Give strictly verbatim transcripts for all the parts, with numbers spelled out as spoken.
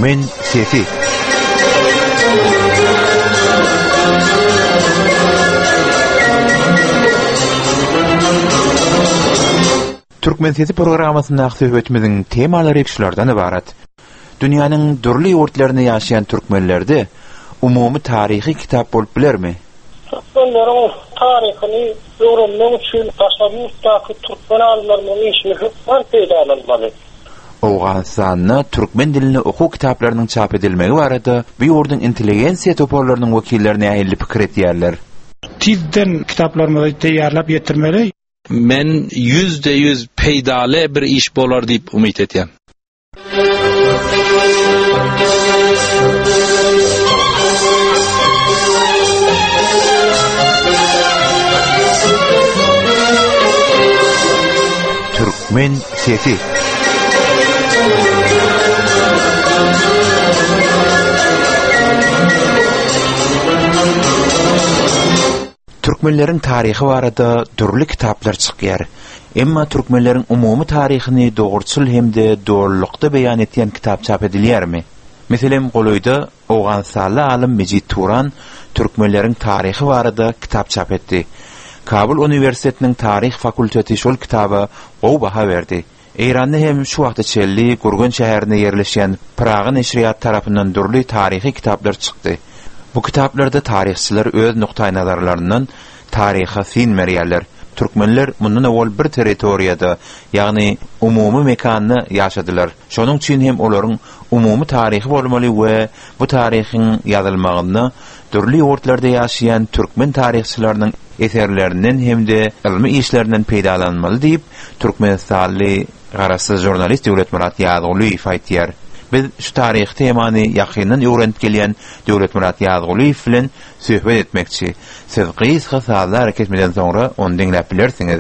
Türkmen sesi. Türkmen sesi programmasynda söhbetimizin temalary şulardan ibarat. Dünýäniň dürli ýurtlaryny ýaşaýan türkmenlerde umumy taryhy kitap bolup bilermi? Türkmenleriň taryhyny öwrenmek üçin taşlanmuşdaky türkmen alimleriň işini hukman peýdalanmaly. Awganstanyň türkmen dilini okuw kitaplarynyň çap edilmegi barada bu ýurdun intelligensiýa toparlarynyň wekillerini ähli pikir etýärler. Tizden kitaplarymyzy teýýarlap ýetirmeli. Men yüzde yüz peydale bir iş bolar diýip umyt etýän. Türkmen sesi. Türkmenlerin tarihi barada türlü kitaplar çykýar. Emma türkmenlerin umumy taryhyny dogurçul hemde doğrulukda beýan etýän kitap çap edilýärmi? Meselem Goloýda Awganstanly alim Mejid Turan türkmenlerin tarihi barada kitap çap etdi. Kabul Üniversitetiniň tarih fakulteti şol kitaba gowy baha berdi. Eýranda hem şu wagtda çelli Gurgun şäherinde ýerleşýän Praga neşriyat tarapyndan dürli tarihi kitaplar çykdy. Bu kitaplarda tarihçiler öz nokta nazarlarından tariha fin merýärler. Türkmenler mundan awal bir territoriýada, ýagny umumy mekanyny ýaşadylar. Şonuň üçin hem olaryň umumy tarihi bolmaly we bu taryhyň ýazylmagyny dürli ýurtlarda ýaşaýan türkmen tarihçileriniň eserlerinden hemde ilmi işlerinden peýdalanmaly diýip Türkmenistanly garaşsyz jurnalist Döwletmurat Ýazguly aýtýar. Biz şu tarih temany ýakyndan öwrenip gelýän Döwletmurat Ýazguly bilen söhbet etmekçi. Siz gysga saatlar kesmeden soňra onu dinläp bilersiňiz.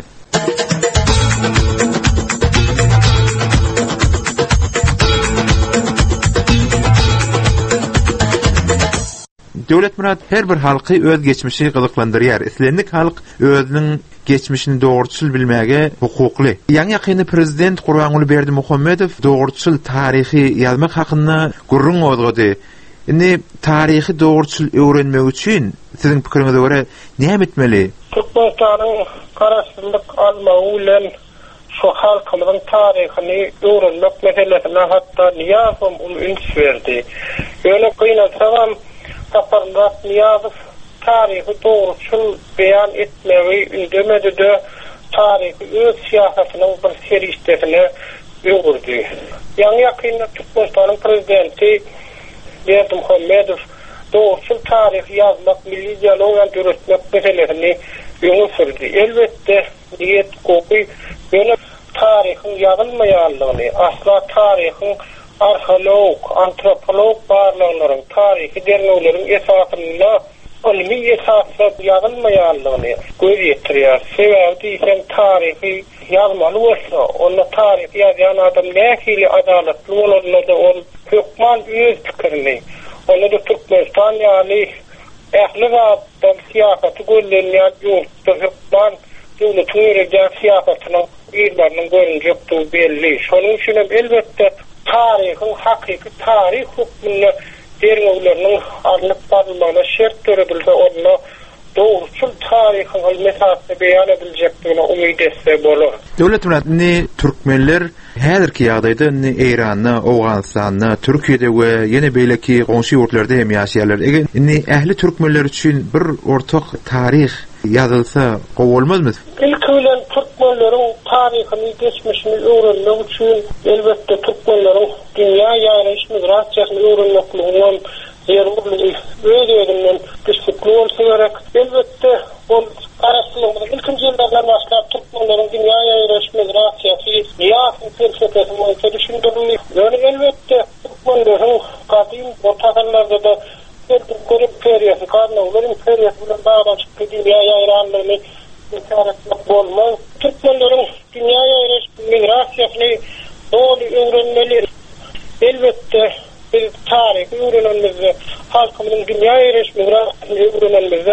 Döwletmurat her bir halky öz geçmişi gyzyklandyrýar. Islendik halk özüniň geçmişini dogurçul bilmäge hukukly. Ýa-ni ýakyny prezident Gurbanuly Berdimuhammedow dogurçul taryhy ýazmak hakynda gurrun ozgady. Indi taryhy dogurçul öwrenmek üçin siziň pikiriňize görä näme etmeli? Türkmenistan'ın karaşdyrlyk almagy bilen şu halkymyzyň taryhyny öwrenmek meselesine hatda Niyazym ul üns berdi. Öyle kynasam Taparlat Niyazow tarihi doğruçul beyan etmeyi ündemedi de tarihi öz siyasetinin bir seriştesine öğürdü. Yani yakında Türkmenistan'ın prezidenti Berdimuhammedow doğruçul tarih yazmak, milli diyaloğu yürütmek meselesini öne sürdü. Elbette niyet kokuy böyle tarihin yazılmayanlığını, asla tarihin arheolog, antropolog barlığların tarihi dernewlerin esasında ilmi esasla yazılmayanlığını gösterýär. Sebäbi isen tarihi yazmaly bolsa, onu tarih ýazan adam nähili adaletli bolanlar da ol hukman öz pikirini, onu da Türkmenistan ýani ähli zatdan siýasaty gollenýän ýurtda hukman döwletiň ýerden siýasatynyň ýerlerinden görünjekdi belli. Şonuň üçin elbette tarihin hakiki tarih hukmunu dernewleriniň arlyp barmagyna şert görebilse onu doğruçul tarihin mesajy beýan ediljekdigine umyt etse bolar. Döwletmurat ni türkmenler häzirki ýagdaýda ni Eýranda, Awganstanda, Türkiýede we ýene beýleki goňşy ýurtlarda hem ýaşaýarlar. Eger ni ähli türkmenler üçin bir ortak tarih ýazylsa gowy bolmazmy? İlk bilen türkmenleriň taryhyny, geçmişini öwrenmek üçin elbette türkmenleriň dünýä ýaýraşy migrasiýasyny öwrenmekliginden ýerli öýdünden güçlükli bolsa gerek. Elbette ol araşdyrmalar ilkinji ýyllardan başlap türkmenleriň dünýä ýaýraşy migrasiýasy ýa-da persepsiýasy düşündirilýär. Ýöne elbette türkmenleriň kadym orta ýyllarda da Türk periyası, Karnavların periyası bilen bağdaşıp dünya ýaýranlygyny etmek bolmaz. Türkmenlerin dünya ýaýraşy migrasiýasyny dolu öwrenmeli. Elbette biz tarih öwrenmeliyiz. Halkymyzyň dünya ýaýraşy migrasiýasyny öwrenmeliyiz.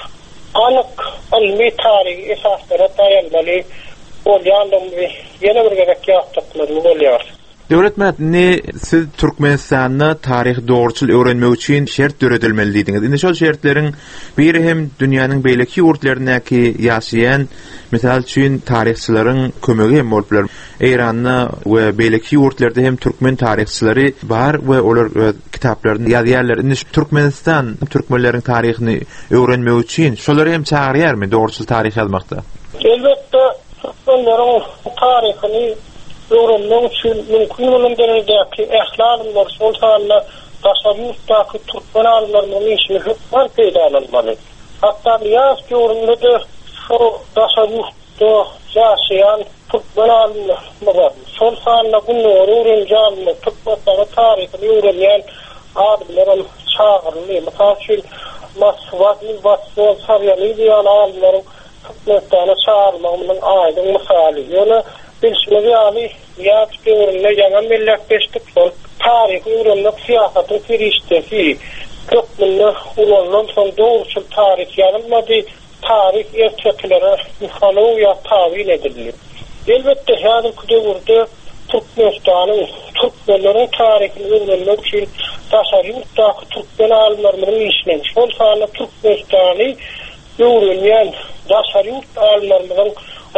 Anyk ilmi tarih esaslara dayanmaly. Bolýandymy ýene bir gerek ýaşdyklar bolýar. Döwlet mädeni siz Türkmenistanyny taryhy dogruçul öwrenmek üçin şert döredilmelidiňiz. Indi şol şertleriň biri hem dünýäniň beýleki ýurtlaryndaky ýaşaýan misal üçin taryhçylaryň kömegi hem boluplar. Eýranda we beýleki ýurtlarda hem türkmen taryhçylary bar we olar kitaplaryny ýazýarlar. Indi Türkmenistan türkmenleriň taryhyny öwrenmek üçin şolary hem çağırýarmy dogruçul taryh ýazmakda? Elbetde Türkmenleriň taryhyny öwrenmek üçin mümkin bolan derejädäki ählalymlar şol sahanda taşawyşdaky türkmen alimleriň işini hukman peýdalanmaly. Hatda ýaz ýurumda şu taşawyşda ýaşaýan türkmen alimler var. Şol sahanda bunlar öwrenýän türkmen taryhyny öwrenýän alimler çağırylýar. Mesela şu Maswatly Baswal Saryaly diýen alimler Türkmenistana çağırmagymyň aýdyň misaly. Ýöne bilşmeli ýaly ýaz döwründe ýa-da milletleşdik şol taryhy öwrenmek siýasatyň kirişdeki köpmünde ulanlan son dogruçul taryh ýazylmady, taryh erteklere mihaloýa tawil edildi. Elbetde häzir döwürde Türkmenistanyň türkmenleriň taryhyny öwrenmek üçin taşaryşdaky türkmen alimleriň işine şol sahada Türkmenistany öwrenýän taşaryş alimleriň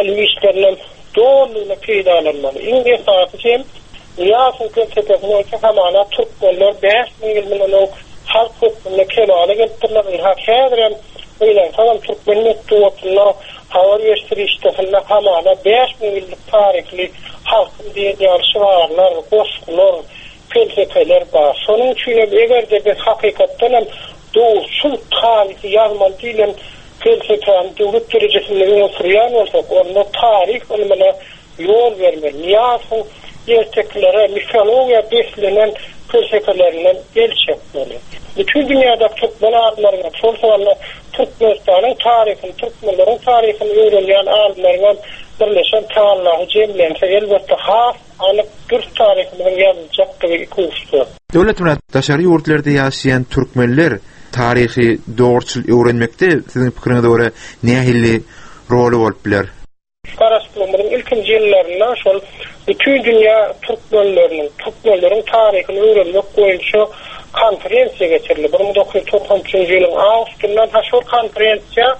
ilmi doğruluğuna peýdalanmaly. Iň esasy hem ýa-da köpekler hamana türkmenler beş ming ýyl halk köpüne kelale getirdiler. Häzir öýlen salam türkmenler topluluğuna hawar ýetirişde hamana beş ming ýyllyk taryhly halkyň diýen şiwarlar, goşgular, felsefeler bar. Şonuň üçin egerde bir hakykatdan hem dogruçul taryhy ýazmaly diýilen felsefen döwlet derejesinde ýa-da bolsa, onda taryh ilmine ýol bermeli. Ýa-da erteklere mifologiýa beslenen felsefelerinden el çekmeli. Bütün dünýäde türkmen alimleriň şol sahada Türkmenistanyň taryhyny, türkmenleriň taryhyny öwrenýän alimleriň birleşen taýanlagy jemlense elbetde has anyk bir taryhyny ýazjak gibi kursdy. Döwlet bilen daşary ýurtlarda ýaşaýan türkmenler taryhy dogruçul öwrenmekde siziň pikiriňize görä nähili rol bolup biler? Garaşdyrmagyň ilkinji ýyllarynda şol bütün dünýä türkmenleriniň, türkmenleriň taryhyny öwrenmek boýunça konferensiýa geçirildi. bir ming dokuz ýüz toksanyňjy ýylyň awgustyndan ha şol konferensiýa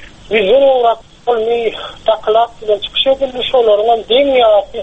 wizara ilmi taklap bilen çykyş edildi. Şolaryň dünýäsi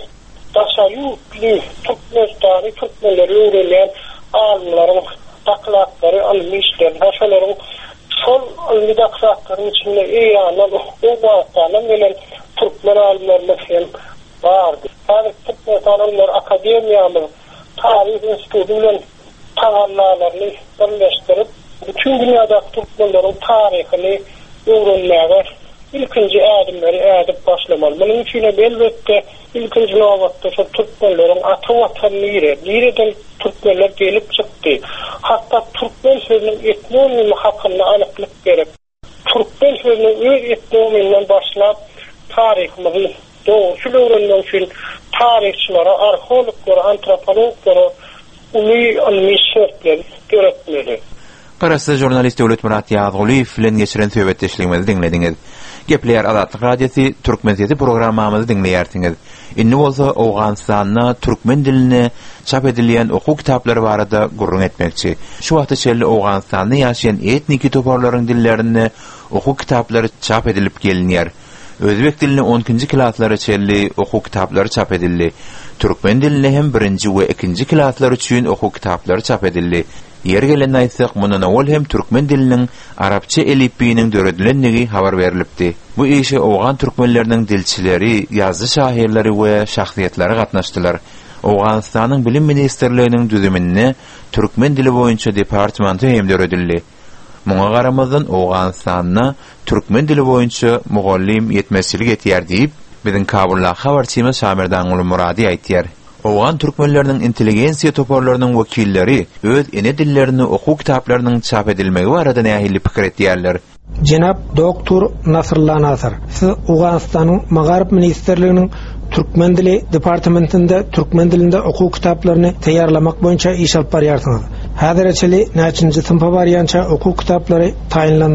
daşaryýly Türkmenistany türkmenleri öwrenýän alimleriň taklapları ilmi işler, haşalaryň şol ilmi taklaplaryň içinde eýanlar uquwatlaryň bilen türkmen alimlerine hem bardy. Häzir türkmen alimler akademiýamyň taryh instituty bilen taýanlalaryny birleşdirip bütün dünýäde türkmenleriň taryhyny öwrenmäge ilkinji adımları edip başlamaly. Buning üçin elbetde ilkinji nowatda şu türkmenleriň ata watanyny nereden türkmenler gelip çykdy. Hatda türkmen sözüniň etnomymy hakynda anyklyk berip, türkmen sözüniň öz etnomynyň başlap taryhyny dogruçul öwrenmek üçin taryhçylara, arheologlara, antropologlara uly ilmi şertler gerekmeli. Qarasda jurnalist Döwlet Murat Ýazguliýew bilen geçiren söhbetdeşligimizi dinlediňiz. Gepler Azatlyk Radiosi Türkmen programmamyzy dinleýärsiňiz. Inni bolsa Awganistanyna türkmen dilini çap edilýän okuw kitaplary barada gurrun etmekçi. Şu wagtda şeýle Awganistanyna ýaşaýan etniki toparlaryň dillerini okuw kitaplary çap edilip gelinýär. Özbek dilini onuncu klaslary çelli okuw kitaplary çap edildi. Türkmen dilini hem birinji we ikinji klaslar üçin okuw kitaplary çap edildi. Yer gelen aýtsak, mundan awal hem türkmen diliniň arapça elifbiniň döredilenligi habar berilipdi. Bu işe Awgan türkmenleriniň dilçileri, ýazgy şahyrlary we şahsiýetleri gatnaşdylar. Awganistanyň bilim ministrliginiň düzümine türkmen dili boýunça departamenty hem döredildi. Muňa garamazdan Awganistanyna türkmen dili boýunça mugallim ýetmezçilik etýär diýip, biziň Kabulda habarçymyz Şamerdan Uly Murady aýtýar. Awgan türkmenleriniň intelligensiýa toparlarynyň wekilleri öz ene dillerini okuw kitaplarynyň çap edilmegi barada nähili pikir etýärler. Jenap Doktor Nasrullah Nasr, siz Awganistanyň Magarib ministrliginiň türkmen dili departamentinde türkmen dilinde okuw kitaplaryny taýýarlamak boýunça iş alyp barýarsyňyz. Häzirçeli näçinji sınıfa barýança okuw kitaplary taýinlandy?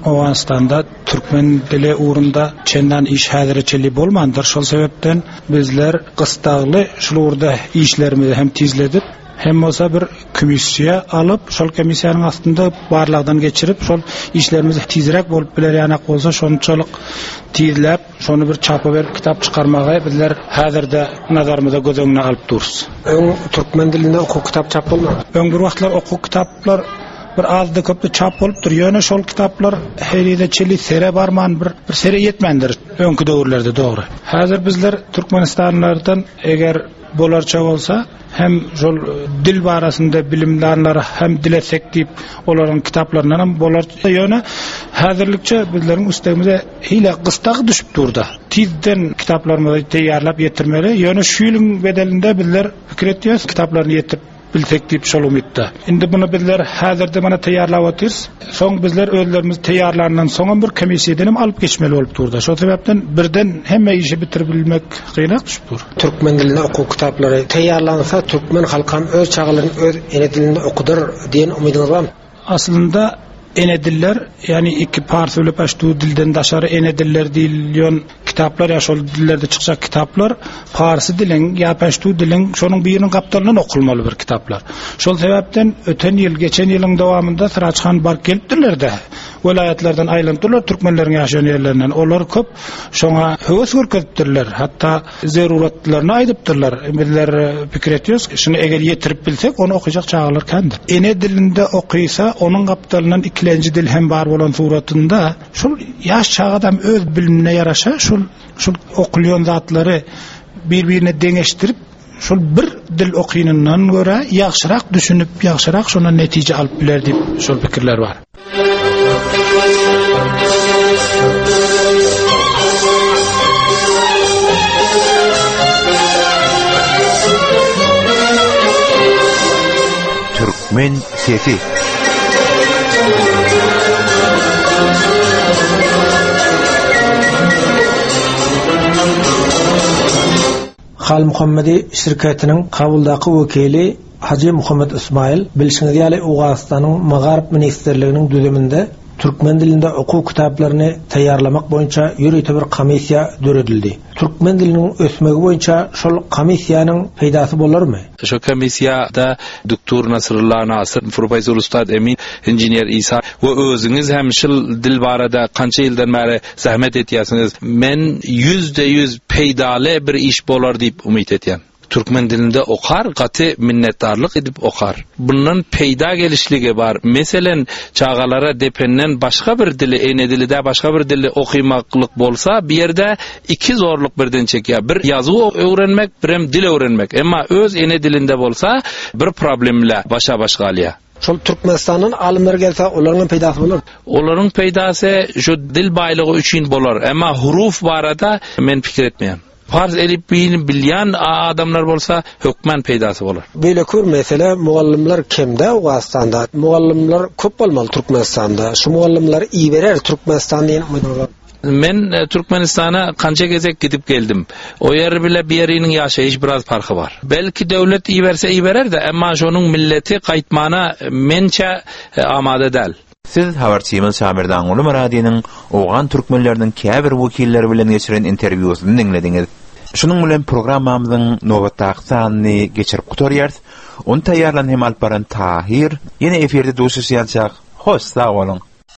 Awganistanda türkmen dili uğrunda çendan iş häzirçili bolmandyr. Şol sebepden bizler gystagly şol urda işlerimizi hem tizledip hem bolsa bir komissiya alıp şol komissiýanyň astynda barlagdan geçirip şol işlerimiz tizrek bolup biler ýanak bolsa şonçalyk tizlep şonu bir çapa berip kitap çykarmagy bizler häzirde nazarymyza göz alıp duruz. Öň türkmen dilinde okuw kitap çap bolmady. Öň bir wagtlar okuw kitaplar bir azdy köpde çap bolup dur. Ýöne şol kitaplar heride çeli sere barman bir bir sere yetmendir öňkü döwürlerde dogry. Häzir bizler Türkmenistanlardan eger bolarça bolsa hem şol dil barasında bilimlerler hem dilesek diýip olaryň kitaplaryndan hem bolarça ýöne häzirlikçe bizleriň üstemize hile gystak düşüp durda. Tizden kitaplarymyzy teýýarlap ýetirmeli. Ýöne şu ýylyň bedelinde bizler pikir etýäs kitaplarny ýetirip bilsek diýip şol umytda. Indi bunu bizler häzirde mana teýýarlap otyrys. Soň bizler özlerimiz teýýarlandan soň bir komissiýadan hem alyp geçmeli bolup durda. Şol sebäpden birden hemme işi bitirip bilmek gynyak düşüp dur. Türkmen dilinde okuw kitaplary teýýarlansa türkmen halkam öz çağlaryny öz ene dilinde okudur diýen umydyňyz barmy? Aslında ene diller, yani iki parça ölüp açtığı dilden daşarı ene diller diýilýän kitaplar ya şol dillerde çykjak kitaplar Farsy dilin ya paştu dilin şonun birinin kaptalından okulmaly bir kitaplar. Şol sebäpden öten ýyl geçen ýylyň dowamında Sıraçhan bar kelipdirler-de. Welayatlardan aýlandylar türkmenleriň ýaşaýan ýerlerinden. Olar köp şoňa höwes görkezipdirler. Hatda zeruratlaryny aýdypdyrlar. Bizler pikir etýäs, şunu eger ýetirip bilsek onu okuyjak çağlar kendir. Ene dilinde okuysa onun kaptalından ikinji dil hem bar bolan suratynda şol ýaş çağa adam öz bilimine ýaraşa şol şol okulýan zatlary bir-birine deňeşdirip şol bir dil okuyundan göre ýaxşyrak düşünüp ýaxşyrak şona netije alyp biler diýip şol pikirler bar. Türkmen sesi. Hal Muhammedi şirketinin kabuldaky wekili Hacı Muhammed İsmail bilşiňiz ýaly Awganistanyň Magarip ministerliginiň düzüminde türkmen dilinde okuw kitaplaryny teýýarlamak boýunça ýürüýte bir komissiýa döredildi. Türkmen diliniň ösmegi boýunça şol komissiýanyň peýdasy bolarmy? Şo komissiýada doktor Nasrullah Nasir, professor Ustad Emin, injinier İsa we özüňiz hem şol dil barada kança ýyldan bäri zahmet etýärsiňiz. Men yüzde yüz peýdaly bir iş bolar diýip umyt etýän. Türkmen dilinde okar, gaty minnetdarlyk edip okar. Bundan peýda gelişligi bar. Meselen çağalara dependen başga bir dili, ene dilide başga bir dili okuymaklyk bolsa, bir yerde iki zorluk birden çekýär. Bir ýazyw öwrenmek, bir hem dil öwrenmek. Emma öz ene dilinde bolsa, bir problemle başa baş galýar. Şol Türkmenistan'ın alimleri gelse olaryň peýdasy bolar. Olaryň peýdasy şu dil baýlygy üçin bolar. Emma huruf barada men pikir etmeýän. Fars elifbiini bilýän adamlar bolsa hökmen peýdasy bolar. Beýle kör mesele mugallimler kimde Awganistanda? Mugallimler köp bolmaly Türkmenistanda. Şu mugallimler iyi berer Türkmenistan diýen umydyňyz. Men e, Türkmenistana kança gezek gidip geldim. O yer bile bir yerinin yaşayış biraz farkı var. Belki devlet iyi verse iyi verer de ama şonun milleti kayıtmana mençe e, amade del. Siz habarçymy Samir Daňuly Muradiýanyň Owgan türkmenleriniň käbir wekilleri bilen geçiren interwýusyny dinlediňiz. Şunun bilen programmamyzyň nowatdaky sanyny geçirip gutarýarys. Onu taýýarlan hem alp baran Tahir ýene eferde duşuşýançak. Hoş, sag bolun.